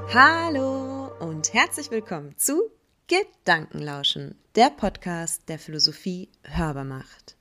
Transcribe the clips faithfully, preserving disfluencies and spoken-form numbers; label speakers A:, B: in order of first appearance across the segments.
A: Hallo und herzlich willkommen zu Gedankenlauschen, der Podcast, der Philosophie hörbar macht.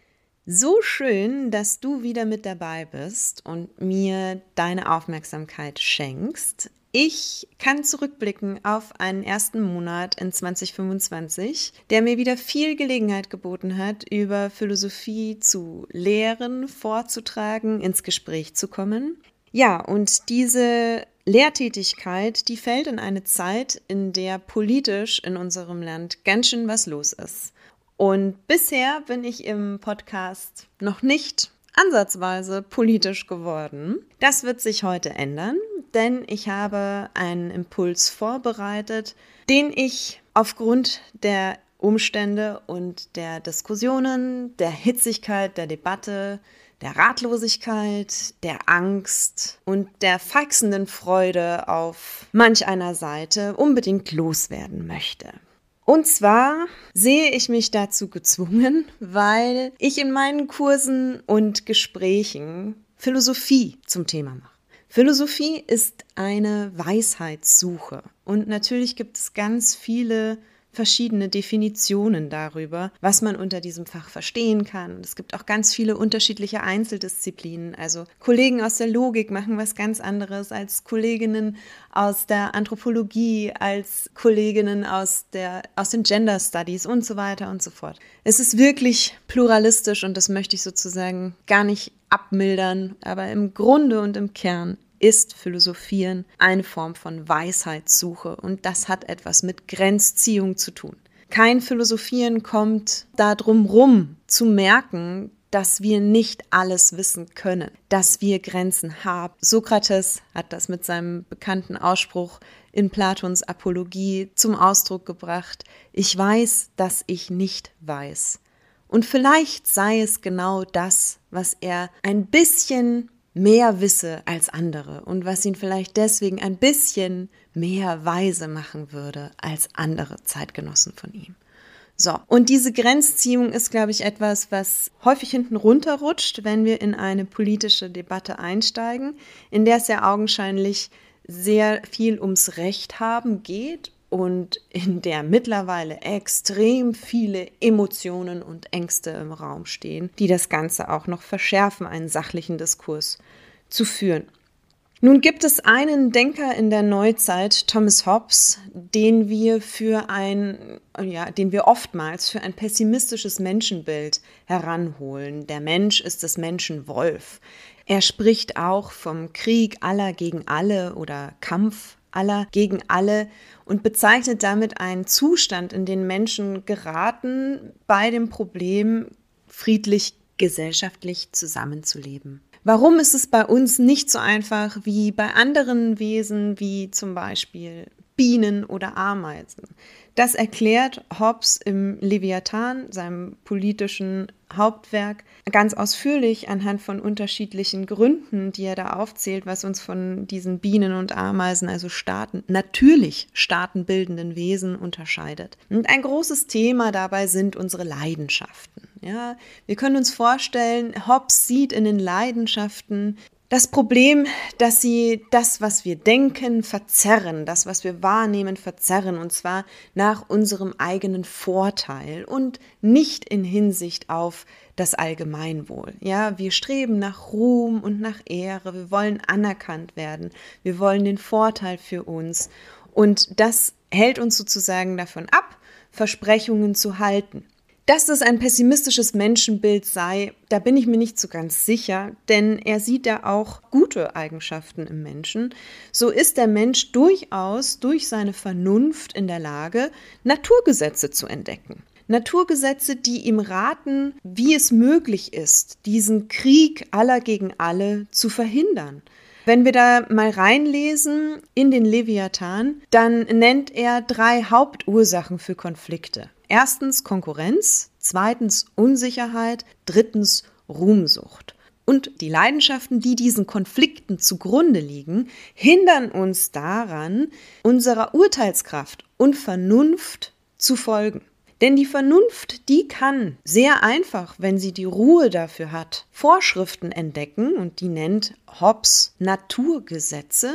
A: So schön, dass du wieder mit dabei bist und mir deine Aufmerksamkeit schenkst. Ich kann zurückblicken auf einen ersten Monat in zwanzig fünfundzwanzig, der mir wieder viel Gelegenheit geboten hat, über Philosophie zu lehren, vorzutragen, ins Gespräch zu kommen. Ja, und diese Lehrtätigkeit, die fällt in eine Zeit, in der politisch in unserem Land ganz schön was los ist. Und bisher bin ich im Podcast noch nicht ansatzweise politisch geworden. Das wird sich heute ändern, denn ich habe einen Impuls vorbereitet, den ich aufgrund der Umstände und der Diskussionen, der Hitzigkeit, der Debatte, der Ratlosigkeit, der Angst und der feixenden Freude auf manch einer Seite unbedingt loswerden möchte. Und zwar sehe ich mich dazu gezwungen, weil ich in meinen Kursen und Gesprächen Philosophie zum Thema mache. Philosophie ist eine Weisheitssuche und natürlich gibt es ganz viele verschiedene Definitionen darüber, was man unter diesem Fach verstehen kann. Es gibt auch ganz viele unterschiedliche Einzeldisziplinen. Also Kollegen aus der Logik machen was ganz anderes als Kolleginnen aus der Anthropologie, als Kolleginnen aus der, aus den Gender Studies und so weiter und so fort. Es ist wirklich pluralistisch und das möchte ich sozusagen gar nicht abmildern, aber im Grunde und im Kern ist Philosophieren eine Form von Weisheitssuche und das hat etwas mit Grenzziehung zu tun. Kein Philosophieren kommt darum rum, zu merken, dass wir nicht alles wissen können, dass wir Grenzen haben. Sokrates hat das mit seinem bekannten Ausspruch in Platons Apologie zum Ausdruck gebracht: Ich weiß, dass ich nicht weiß. Und vielleicht sei es genau das, was er ein bisschen mehr wisse als andere und was ihn vielleicht deswegen ein bisschen mehr weise machen würde als andere Zeitgenossen von ihm. So, und diese Grenzziehung ist, glaube ich, etwas, was häufig hinten runterrutscht, wenn wir in eine politische Debatte einsteigen, in der es ja augenscheinlich sehr viel ums Recht haben geht und in der mittlerweile extrem viele Emotionen und Ängste im Raum stehen, die das Ganze auch noch verschärfen, einen sachlichen Diskurs zu führen. Nun gibt es einen Denker in der Neuzeit, Thomas Hobbes, den wir für ein, ja, den wir oftmals für ein pessimistisches Menschenbild heranholen. Der Mensch ist des Menschen Wolf. Er spricht auch vom Krieg aller gegen alle oder Kampf aller gegen alle und bezeichnet damit einen Zustand, in den Menschen geraten, bei dem Problem, friedlich gesellschaftlich zusammenzuleben. Warum ist es bei uns nicht so einfach wie bei anderen Wesen, wie zum Beispiel Bienen oder Ameisen? Das erklärt Hobbes im Leviathan, seinem politischen Hauptwerk, ganz ausführlich anhand von unterschiedlichen Gründen, die er da aufzählt, was uns von diesen Bienen und Ameisen, also Staaten, natürlich staatenbildenden Wesen unterscheidet. Und ein großes Thema dabei sind unsere Leidenschaften. Ja, wir können uns vorstellen, Hobbes sieht in den Leidenschaften das Problem, dass sie das, was wir denken, verzerren, das, was wir wahrnehmen, verzerren, und zwar nach unserem eigenen Vorteil und nicht in Hinsicht auf das Allgemeinwohl. Ja, wir streben nach Ruhm und nach Ehre, wir wollen anerkannt werden, wir wollen den Vorteil für uns und das hält uns sozusagen davon ab, Versprechungen zu halten. Dass das ein pessimistisches Menschenbild sei, da bin ich mir nicht so ganz sicher, denn er sieht ja auch gute Eigenschaften im Menschen. So ist der Mensch durchaus durch seine Vernunft in der Lage, Naturgesetze zu entdecken. Naturgesetze, die ihm raten, wie es möglich ist, diesen Krieg aller gegen alle zu verhindern. Wenn wir da mal reinlesen in den Leviathan, dann nennt er drei Hauptursachen für Konflikte. Erstens Konkurrenz, zweitens Unsicherheit, drittens Ruhmsucht. Und die Leidenschaften, die diesen Konflikten zugrunde liegen, hindern uns daran, unserer Urteilskraft und Vernunft zu folgen. Denn die Vernunft, die kann sehr einfach, wenn sie die Ruhe dafür hat, Vorschriften entdecken, und die nennt Hobbes Naturgesetze,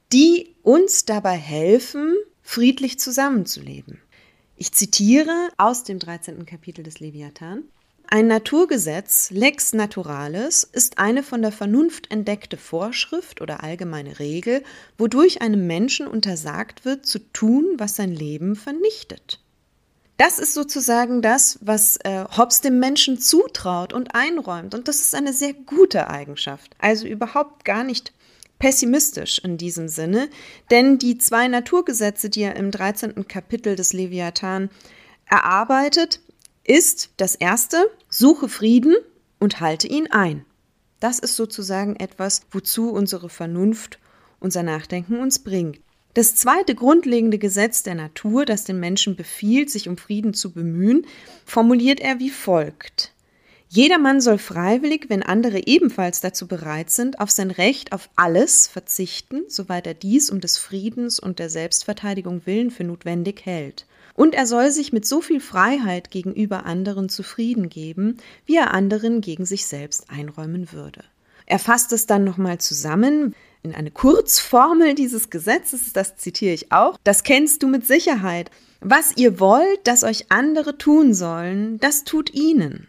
A: die uns dabei helfen, friedlich zusammenzuleben. Ich zitiere aus dem dreizehnten Kapitel des Leviathan. Ein Naturgesetz, lex naturalis, ist eine von der Vernunft entdeckte Vorschrift oder allgemeine Regel, wodurch einem Menschen untersagt wird, zu tun, was sein Leben vernichtet. Das ist sozusagen das, was äh, Hobbes dem Menschen zutraut und einräumt. Und das ist eine sehr gute Eigenschaft. Also überhaupt gar nicht pessimistisch in diesem Sinne, denn die zwei Naturgesetze, die er im dreizehnten Kapitel des Leviathan erarbeitet, ist das erste: Suche Frieden und halte ihn ein. Das ist sozusagen etwas, wozu unsere Vernunft, unser Nachdenken uns bringt. Das zweite grundlegende Gesetz der Natur, das den Menschen befiehlt, sich um Frieden zu bemühen, formuliert er wie folgt: Jedermann soll freiwillig, wenn andere ebenfalls dazu bereit sind, auf sein Recht auf alles verzichten, soweit er dies um des Friedens und der Selbstverteidigung willen für notwendig hält. Und er soll sich mit so viel Freiheit gegenüber anderen zufrieden geben, wie er anderen gegen sich selbst einräumen würde. Er fasst es dann nochmal zusammen in eine Kurzformel dieses Gesetzes, das zitiere ich auch. Das kennst du mit Sicherheit. Was ihr wollt, dass euch andere tun sollen, das tut ihnen.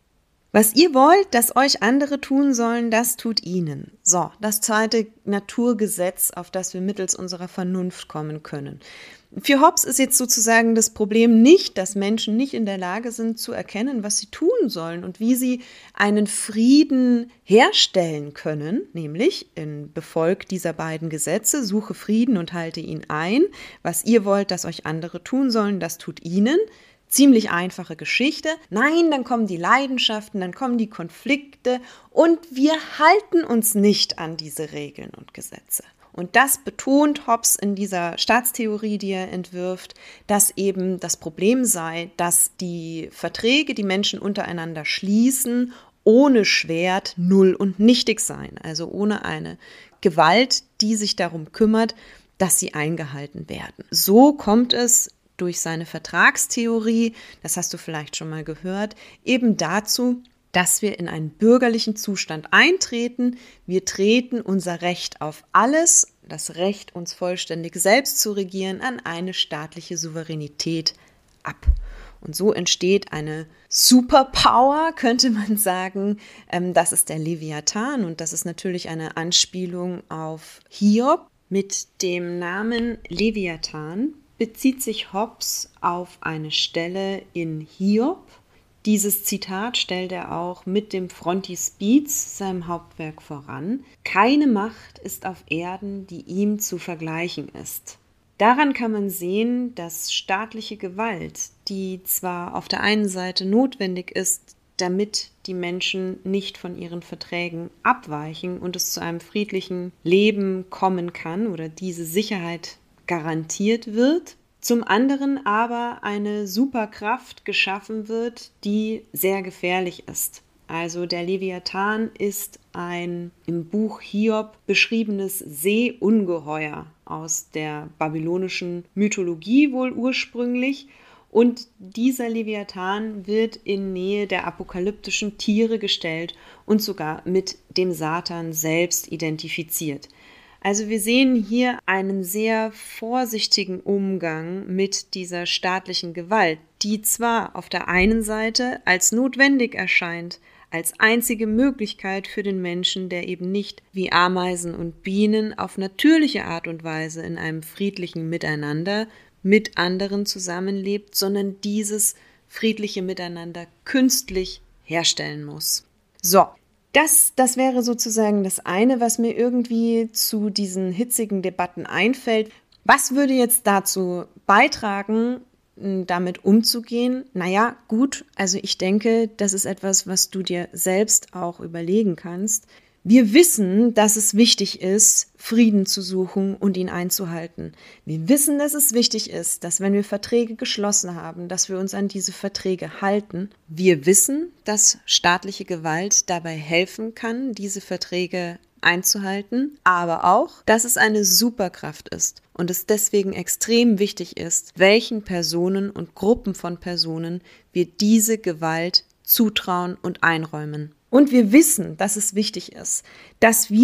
A: Was ihr wollt, dass euch andere tun sollen, das tut ihnen. So, das zweite Naturgesetz, auf das wir mittels unserer Vernunft kommen können. Für Hobbes ist jetzt sozusagen das Problem nicht, dass Menschen nicht in der Lage sind zu erkennen, was sie tun sollen und wie sie einen Frieden herstellen können, nämlich in Befolg dieser beiden Gesetze: Suche Frieden und halte ihn ein. Was ihr wollt, dass euch andere tun sollen, das tut ihnen. Ziemlich einfache Geschichte. Nein, dann kommen die Leidenschaften, dann kommen die Konflikte und wir halten uns nicht an diese Regeln und Gesetze. Und das betont Hobbes in dieser Staatstheorie, die er entwirft, dass eben das Problem sei, dass die Verträge, die Menschen untereinander schließen, ohne Schwert null und nichtig seien. Also ohne eine Gewalt, die sich darum kümmert, dass sie eingehalten werden. So kommt es durch seine Vertragstheorie, das hast du vielleicht schon mal gehört, eben dazu, dass wir in einen bürgerlichen Zustand eintreten. Wir treten unser Recht auf alles, das Recht, uns vollständig selbst zu regieren, an eine staatliche Souveränität ab. Und so entsteht eine Superpower, könnte man sagen. Das ist der Leviathan und das ist natürlich eine Anspielung auf Hiob. Mit dem Namen Leviathan bezieht sich Hobbes auf eine Stelle in Hiob. Dieses Zitat stellt er auch mit dem Frontispiz, seinem Hauptwerk, voran. Keine Macht ist auf Erden, die ihm zu vergleichen ist. Daran kann man sehen, dass staatliche Gewalt, die zwar auf der einen Seite notwendig ist, damit die Menschen nicht von ihren Verträgen abweichen und es zu einem friedlichen Leben kommen kann oder diese Sicherheit garantiert wird, zum anderen aber eine Superkraft geschaffen wird, die sehr gefährlich ist. Also der Leviathan ist ein im Buch Hiob beschriebenes Seeungeheuer aus der babylonischen Mythologie wohl ursprünglich. Und dieser Leviathan wird in Nähe der apokalyptischen Tiere gestellt und sogar mit dem Satan selbst identifiziert. Also wir sehen hier einen sehr vorsichtigen Umgang mit dieser staatlichen Gewalt, die zwar auf der einen Seite als notwendig erscheint, als einzige Möglichkeit für den Menschen, der eben nicht wie Ameisen und Bienen auf natürliche Art und Weise in einem friedlichen Miteinander mit anderen zusammenlebt, sondern dieses friedliche Miteinander künstlich herstellen muss. So. Das, das wäre sozusagen das eine, was mir irgendwie zu diesen hitzigen Debatten einfällt. Was würde jetzt dazu beitragen, damit umzugehen? Naja, gut, also ich denke, das ist etwas, was du dir selbst auch überlegen kannst. Wir wissen, dass es wichtig ist, Frieden zu suchen und ihn einzuhalten. Wir wissen, dass es wichtig ist, dass wenn wir Verträge geschlossen haben, dass wir uns an diese Verträge halten. Wir wissen, dass staatliche Gewalt dabei helfen kann, diese Verträge einzuhalten, aber auch, dass es eine Superkraft ist und es deswegen extrem wichtig ist, welchen Personen und Gruppen von Personen wir diese Gewalt zutrauen und einräumen. Und wir wissen, dass es wichtig ist, dass wir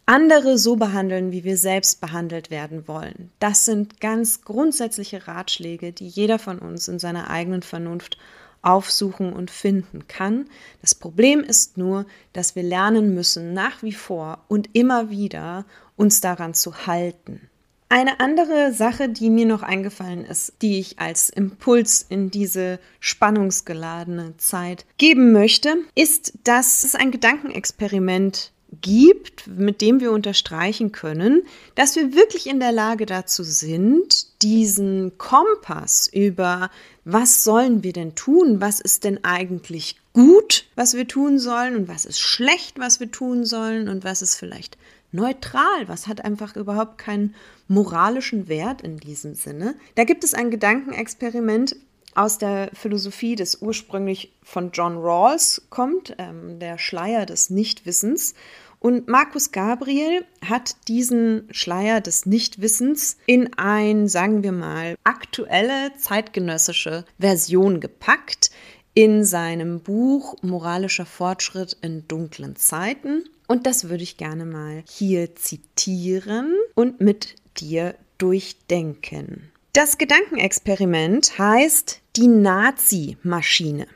A: andere so behandeln, wie wir selbst behandelt werden wollen. Das sind ganz grundsätzliche Ratschläge, die jeder von uns in seiner eigenen Vernunft aufsuchen und finden kann. Das Problem ist nur, dass wir lernen müssen, nach wie vor und immer wieder uns daran zu halten. Eine andere Sache, die mir noch eingefallen ist, die ich als Impuls in diese spannungsgeladene Zeit geben möchte, ist, dass es ein Gedankenexperiment gibt, mit dem wir unterstreichen können, dass wir wirklich in der Lage dazu sind, diesen Kompass über was sollen wir denn tun, was ist denn eigentlich gut, was wir tun sollen und was ist schlecht, was wir tun sollen und was ist vielleicht neutral, was hat einfach überhaupt keinen moralischen Wert in diesem Sinne. Da gibt es ein Gedankenexperiment aus der Philosophie, das ursprünglich von John Rawls kommt, ähm, der Schleier des Nichtwissens. Und Marcus Gabriel hat diesen Schleier des Nichtwissens in ein, sagen wir mal, aktuelle, zeitgenössische Version gepackt in seinem Buch Moralischer Fortschritt in dunklen Zeiten. Und das würde ich gerne mal hier zitieren und mit dir durchdenken. Das Gedankenexperiment heißt die Nazi-Maschine.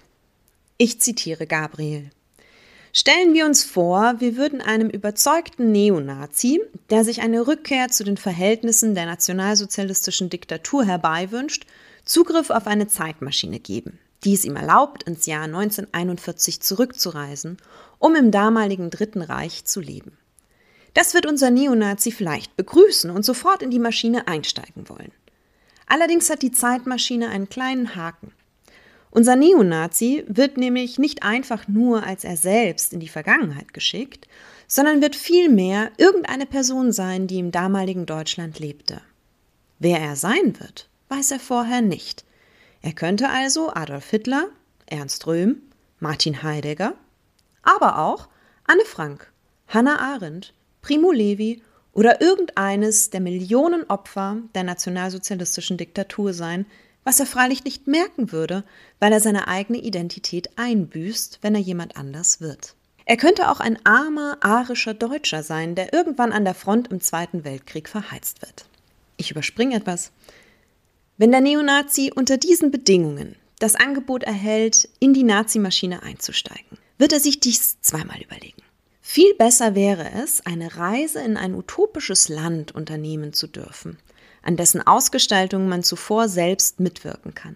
A: Ich zitiere Gabriel. Stellen wir uns vor, wir würden einem überzeugten Neonazi, der sich eine Rückkehr zu den Verhältnissen der nationalsozialistischen Diktatur herbeiwünscht, Zugriff auf eine Zeitmaschine geben, die es ihm erlaubt, ins Jahr neunzehnhunderteinundvierzig zurückzureisen, um im damaligen Dritten Reich zu leben. Das wird unser Neonazi vielleicht begrüßen und sofort in die Maschine einsteigen wollen. Allerdings hat die Zeitmaschine einen kleinen Haken. Unser Neonazi wird nämlich nicht einfach nur als er selbst in die Vergangenheit geschickt, sondern wird vielmehr irgendeine Person sein, die im damaligen Deutschland lebte. Wer er sein wird, weiß er vorher nicht. Er könnte also Adolf Hitler, Ernst Röhm, Martin Heidegger, aber auch Anne Frank, Hannah Arendt, Primo Levi oder irgendeines der Millionen Opfer der nationalsozialistischen Diktatur sein, was er freilich nicht merken würde, weil er seine eigene Identität einbüßt, wenn er jemand anders wird. Er könnte auch ein armer, arischer Deutscher sein, der irgendwann an der Front im Zweiten Weltkrieg verheizt wird. Ich überspringe etwas. Wenn der Neonazi unter diesen Bedingungen das Angebot erhält, in die Nazimaschine einzusteigen, wird er sich dies zweimal überlegen. Viel besser wäre es, eine Reise in ein utopisches Land unternehmen zu dürfen, an dessen Ausgestaltung man zuvor selbst mitwirken kann.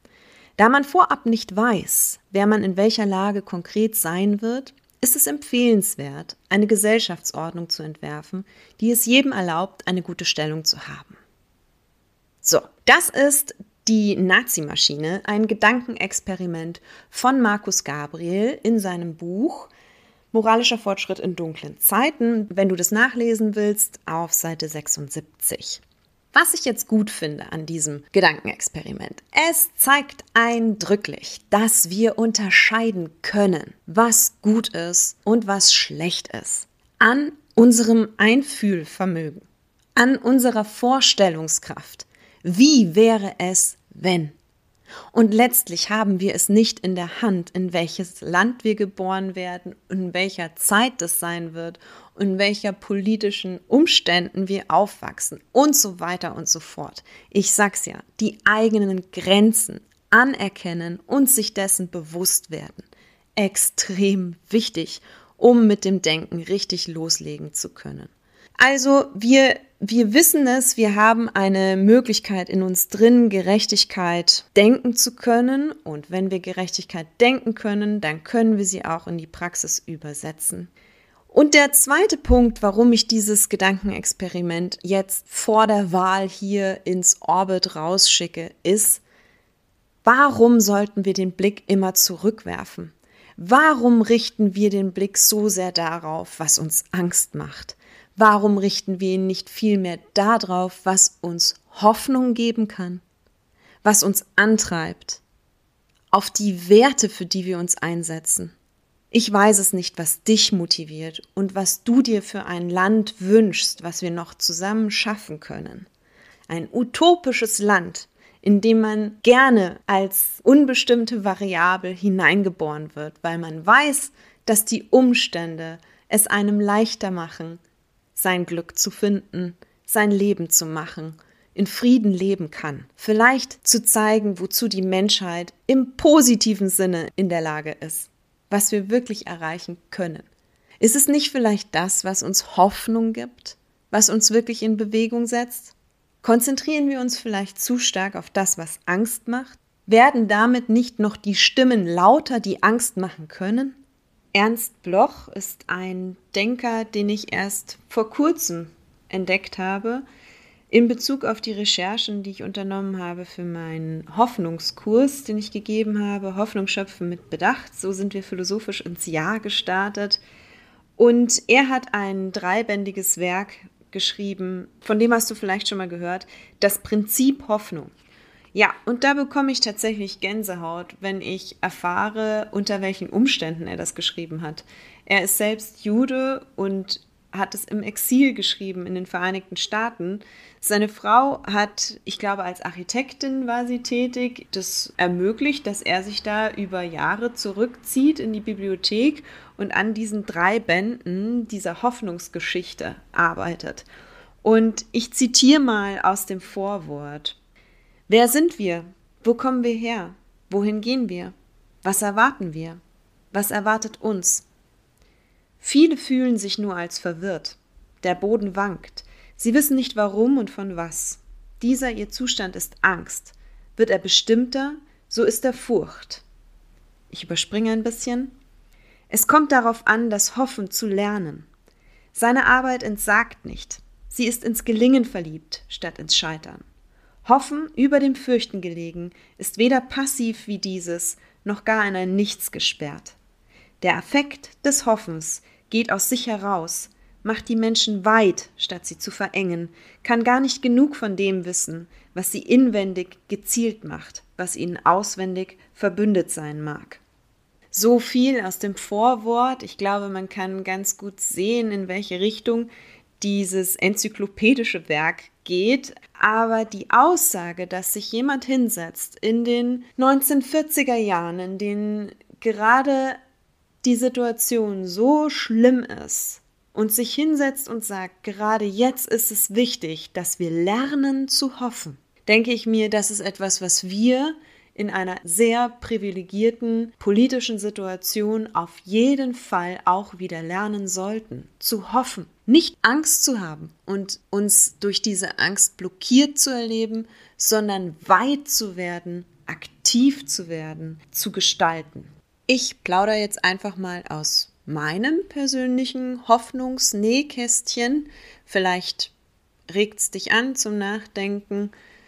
A: Da man vorab nicht weiß, wer man in welcher Lage konkret sein wird, ist es empfehlenswert, eine Gesellschaftsordnung zu entwerfen, die es jedem erlaubt, eine gute Stellung zu haben. So, das ist die Nazimaschine, ein Gedankenexperiment von Marcus Gabriel in seinem Buch Moralischer Fortschritt in dunklen Zeiten, wenn du das nachlesen willst, auf Seite sechsundsiebzig. Was ich jetzt gut finde an diesem Gedankenexperiment, es zeigt eindrücklich, dass wir unterscheiden können, was gut ist und was schlecht ist, an unserem Einfühlvermögen, an unserer Vorstellungskraft. Wie wäre es, wenn? Und letztlich haben wir es nicht in der Hand, in welches Land wir geboren werden, in welcher Zeit das sein wird, in welcher politischen Umständen wir aufwachsen und so weiter und so fort. Ich sag's ja, die eigenen Grenzen anerkennen und sich dessen bewusst werden. Extrem wichtig, um mit dem Denken richtig loslegen zu können. Also wir, wir wissen es, wir haben eine Möglichkeit in uns drin, Gerechtigkeit denken zu können. Und wenn wir Gerechtigkeit denken können, dann können wir sie auch in die Praxis übersetzen. Und der zweite Punkt, warum ich dieses Gedankenexperiment jetzt vor der Wahl hier ins Orbit rausschicke, ist, warum sollten wir den Blick immer zurückwerfen? Warum richten wir den Blick so sehr darauf, was uns Angst macht? Warum richten wir ihn nicht vielmehr darauf, was uns Hoffnung geben kann, was uns antreibt, auf die Werte, für die wir uns einsetzen? Ich weiß es nicht, was dich motiviert und was du dir für ein Land wünschst, was wir noch zusammen schaffen können. Ein utopisches Land, in dem man gerne als unbestimmte Variable hineingeboren wird, weil man weiß, dass die Umstände es einem leichter machen, sein Glück zu finden, sein Leben zu machen, in Frieden leben kann. Vielleicht zu zeigen, wozu die Menschheit im positiven Sinne in der Lage ist, was wir wirklich erreichen können. Ist es nicht vielleicht das, was uns Hoffnung gibt, was uns wirklich in Bewegung setzt? Konzentrieren wir uns vielleicht zu stark auf das, was Angst macht? Werden damit nicht noch die Stimmen lauter, die Angst machen können? Ernst Bloch ist ein Denker, den ich erst vor kurzem entdeckt habe, in Bezug auf die Recherchen, die ich unternommen habe für meinen Hoffnungskurs, den ich gegeben habe, Hoffnung schöpfen mit Bedacht. So sind wir philosophisch ins Jahr gestartet. Und er hat ein dreibändiges Werk geschrieben, von dem hast du vielleicht schon mal gehört, das Prinzip Hoffnung. Ja, und da bekomme ich tatsächlich Gänsehaut, wenn ich erfahre, unter welchen Umständen er das geschrieben hat. Er ist selbst Jude und hat es im Exil geschrieben in den Vereinigten Staaten. Seine Frau hat, ich glaube als Architektin war sie tätig, das ermöglicht, dass er sich da über Jahre zurückzieht in die Bibliothek und an diesen drei Bänden dieser Hoffnungsgeschichte arbeitet. Und ich zitiere mal aus dem Vorwort. Wer sind wir? Wo kommen wir her? Wohin gehen wir? Was erwarten wir? Was erwartet uns? Viele fühlen sich nur als verwirrt. Der Boden wankt. Sie wissen nicht warum und von was. Dieser ihr Zustand ist Angst. Wird er bestimmter, so ist er Furcht. Ich überspringe ein bisschen. Es kommt darauf an, das Hoffen zu lernen. Seine Arbeit entsagt nicht. Sie ist ins Gelingen verliebt, statt ins Scheitern. Hoffen, über dem Fürchten gelegen, ist weder passiv wie dieses, noch gar in ein Nichts gesperrt. Der Affekt des Hoffens geht aus sich heraus, macht die Menschen weit, statt sie zu verengen, kann gar nicht genug von dem wissen, was sie inwendig gezielt macht, was ihnen auswendig verbündet sein mag. So viel aus dem Vorwort. Ich glaube, man kann ganz gut sehen, in welche Richtung dieses enzyklopädische Werk geht. Aber die Aussage, dass sich jemand hinsetzt in den neunzehnhundertvierziger Jahren, in denen gerade die Situation so schlimm ist und sich hinsetzt und sagt, gerade jetzt ist es wichtig, dass wir lernen zu hoffen, denke ich mir, das ist etwas, was wir in einer sehr privilegierten politischen Situation auf jeden Fall auch wieder lernen sollten, zu hoffen, nicht Angst zu haben und uns durch diese Angst blockiert zu erleben, sondern weit zu werden, aktiv zu werden, zu gestalten. Ich plaudere jetzt einfach mal aus meinem persönlichen Hoffnungsnähkästchen. Vielleicht regt es dich an zum Nachdenken.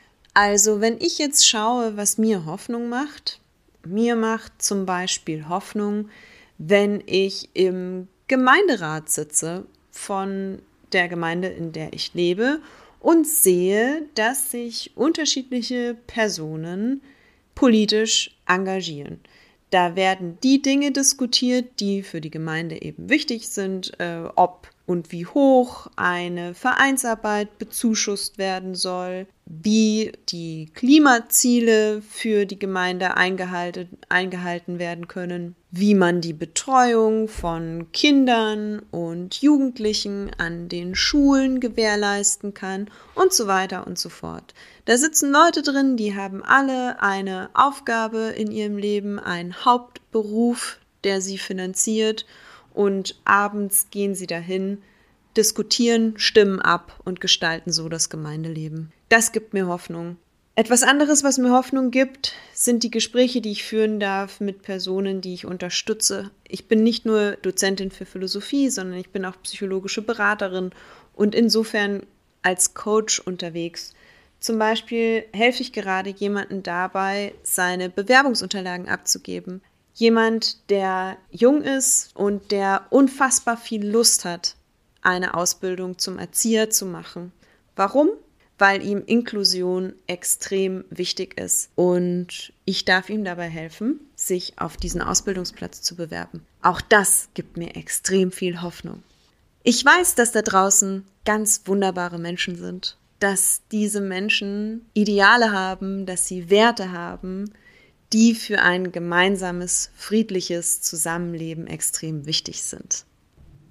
A: Also, wenn ich jetzt schaue, was mir Hoffnung macht, mir macht zum Beispiel Hoffnung, wenn ich im Gemeinderat sitze von der Gemeinde, in der ich lebe und sehe, dass sich unterschiedliche Personen politisch engagieren. Da werden die Dinge diskutiert, die für die Gemeinde eben wichtig sind, äh, ob und wie hoch eine Vereinsarbeit bezuschusst werden soll, wie die Klimaziele für die Gemeinde eingehalten, eingehalten werden können, wie man die Betreuung von Kindern und Jugendlichen an den Schulen gewährleisten kann und so weiter und so fort. Da sitzen Leute drin, die haben alle eine Aufgabe in ihrem Leben, einen Hauptberuf, der sie finanziert, und abends gehen sie dahin, diskutieren, stimmen ab und gestalten so das Gemeindeleben. Das gibt mir Hoffnung. Etwas anderes, was mir Hoffnung gibt, sind die Gespräche, die ich führen darf mit Personen, die ich unterstütze. Ich bin nicht nur Dozentin für Philosophie, sondern ich bin auch psychologische Beraterin und insofern als Coach unterwegs. Zum Beispiel helfe ich gerade jemandem dabei, seine Bewerbungsunterlagen abzugeben. Jemand, der jung ist und der unfassbar viel Lust hat, eine Ausbildung zum Erzieher zu machen. Warum? Weil ihm Inklusion extrem wichtig ist. Und ich darf ihm dabei helfen, sich auf diesen Ausbildungsplatz zu bewerben. Auch das gibt mir extrem viel Hoffnung. Ich weiß, dass da draußen ganz wunderbare Menschen sind, dass diese Menschen Ideale haben, dass sie Werte haben, die für ein gemeinsames, friedliches Zusammenleben extrem wichtig sind.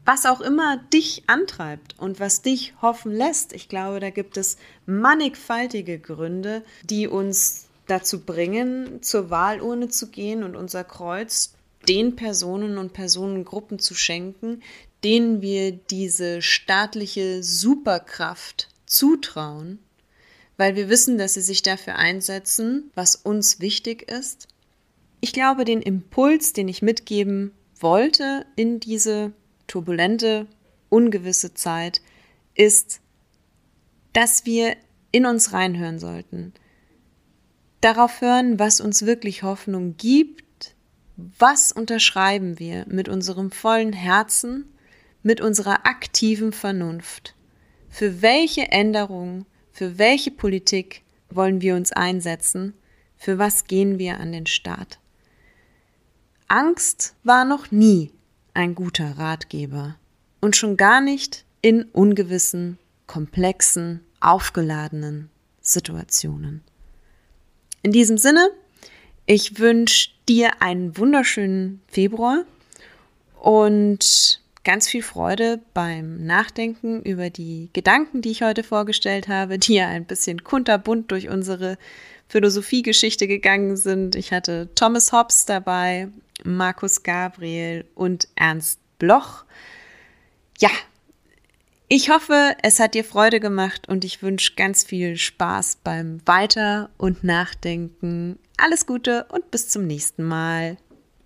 A: was auch immer dich antreibt und was dich hoffen lässt. Ich glaube, da gibt es mannigfaltige Gründe, die uns dazu bringen, zur Wahlurne zu gehen und unser Kreuz den Personen und Personengruppen zu schenken, denen wir diese staatliche Superkraft zutrauen, weil wir wissen, dass sie sich dafür einsetzen, was uns wichtig ist. Ich glaube, den Impuls, den ich mitgeben wollte in diese turbulente, ungewisse Zeit, ist, dass wir in uns reinhören sollten. Darauf hören, was uns wirklich Hoffnung gibt, was unterschreiben wir mit unserem vollen Herzen, mit unserer aktiven Vernunft. Für welche Änderungen, für welche Politik wollen wir uns einsetzen, für was gehen wir an den Start? Angst war noch nie ein guter Ratgeber und schon gar nicht in ungewissen, komplexen, aufgeladenen Situationen. In diesem Sinne, ich wünsche dir einen wunderschönen Februar und ganz viel Freude beim Nachdenken über die Gedanken, die ich heute vorgestellt habe, die ja ein bisschen kunterbunt durch unsere Philosophiegeschichte gegangen sind. Ich hatte Thomas Hobbes dabei, Markus Gabriel und Ernst Bloch. Ja, ich hoffe, es hat dir Freude gemacht und ich wünsche ganz viel Spaß beim Weiter- und Nachdenken. Alles Gute und bis zum nächsten Mal.